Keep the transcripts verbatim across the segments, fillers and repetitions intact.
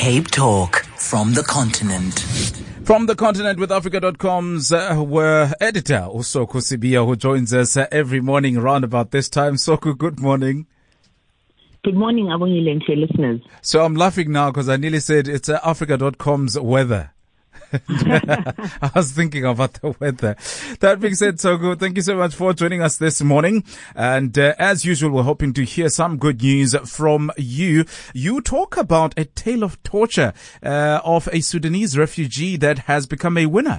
Cape Talk from the continent. From the continent with Africa dot com's uh, editor, Soko Sibiya, who joins us uh, every morning around about this time. Soko, good morning. Good morning, Abongile, and to your listeners. So I'm laughing now because I nearly said it's uh, Africa dot com's weather. I was thinking about the weather. That being said, Soko, thank you so much for joining us this morning. And uh, as usual, we're hoping to hear some good news from you. You talk about a tale of torture uh, of a Sudanese refugee that has become a winner.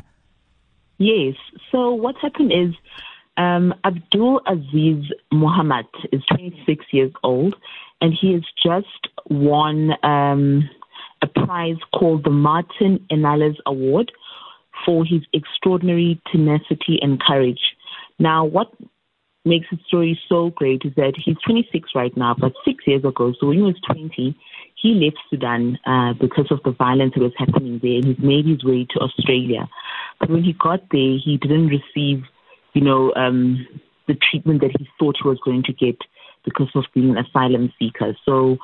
Yes. So what happened is um, Abdul Aziz Muhammad is twenty-six years old, and he has just won Um, a prize called the Martin Enales Award for his extraordinary tenacity and courage. Now, what makes his story so great is that he's twenty-six right now, but six years ago, so when he was twenty, he left Sudan uh, because of the violence that was happening there, and he's made his way to Australia. But when he got there, he didn't receive, you know, um, the treatment that he thought he was going to get because of being an asylum seeker. So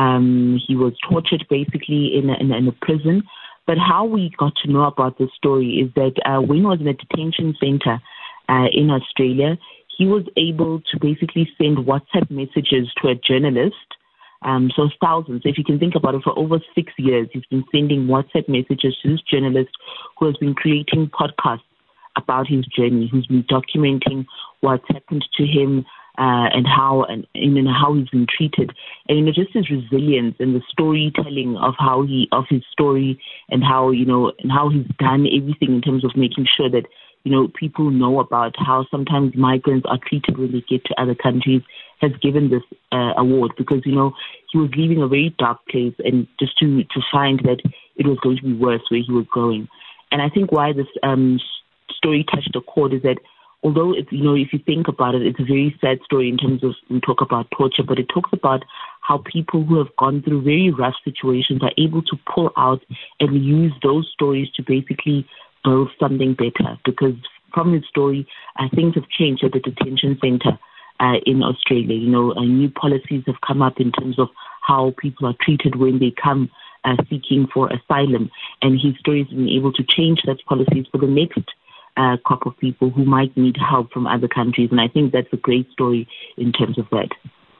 um, he was tortured basically in a, in, a, in a prison. But how we got to know about this story is that uh, when he was in a detention center uh, in Australia, he was able to basically send WhatsApp messages to a journalist. Um, so thousands. If you can think about it, for over six years, he's been sending WhatsApp messages to this journalist who has been creating podcasts about his journey, who's been documenting what's happened to him, Uh, and how and, and how he's been treated, and you know, just his resilience and the storytelling of how he of his story and how you know and how he's done everything in terms of making sure that you know people know about how sometimes migrants are treated when they get to other countries, has given this uh, award because you know he was leaving a very dark place and just to to find that it was going to be worse where he was going. And I think why this um, story touched a chord is that although, it's, you know, if you think about it, it's a very sad story in terms of, we talk about torture, but it talks about how people who have gone through very rough situations are able to pull out and use those stories to basically build something better. Because from his story, uh, things have changed at the detention center uh, in Australia. You know, uh, new policies have come up in terms of how people are treated when they come uh, seeking for asylum. And his story has been able to change such policies for the next Uh, crop of people who might need help from other countries. And I think that's a great story in terms of that.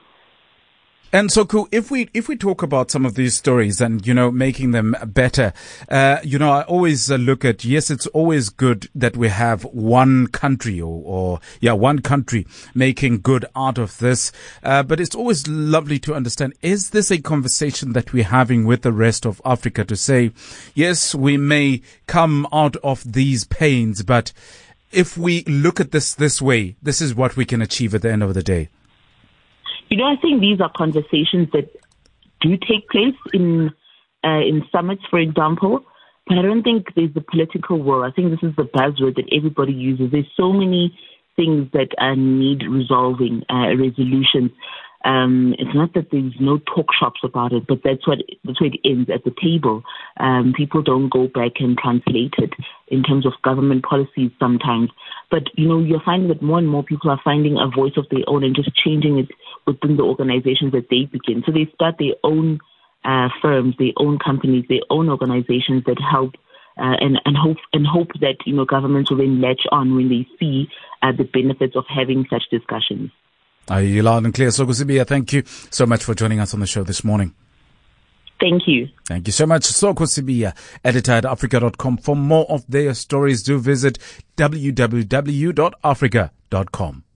And Soko, if we if we talk about some of these stories and, you know, making them better, uh, you know, I always uh, look at, yes, it's always good that we have one country or, or yeah, one country making good out of this. Uh, but it's always lovely to understand, is this a conversation that we're having with the rest of Africa to say, yes, we may come out of these pains, but if we look at this this way, this is what we can achieve at the end of the day? You know, I think these are conversations that do take place in uh, in summits, for example, but I don't think there's the political will. I think this is the buzzword that everybody uses. There's so many things that uh, need resolving, uh, resolutions. Um, it's not that there's no talk shops about it, but that's what that's where it ends at the table. Um, people don't go back and translate it in terms of government policies sometimes. But, you know, you're finding that more and more people are finding a voice of their own and just changing it within the organizations that they begin. So they start their own uh, firms, their own companies, their own organizations that help uh, and, and hope and hope that, you know, governments will then latch on when they see uh, the benefits of having such discussions. Are you loud and clear, Soko Sibiya? Thank you so much for joining us on the show this morning. Thank you. Thank you so much, Soko Sibiya, editor at Africa dot com. For more of their stories, do visit w w w dot africa dot com.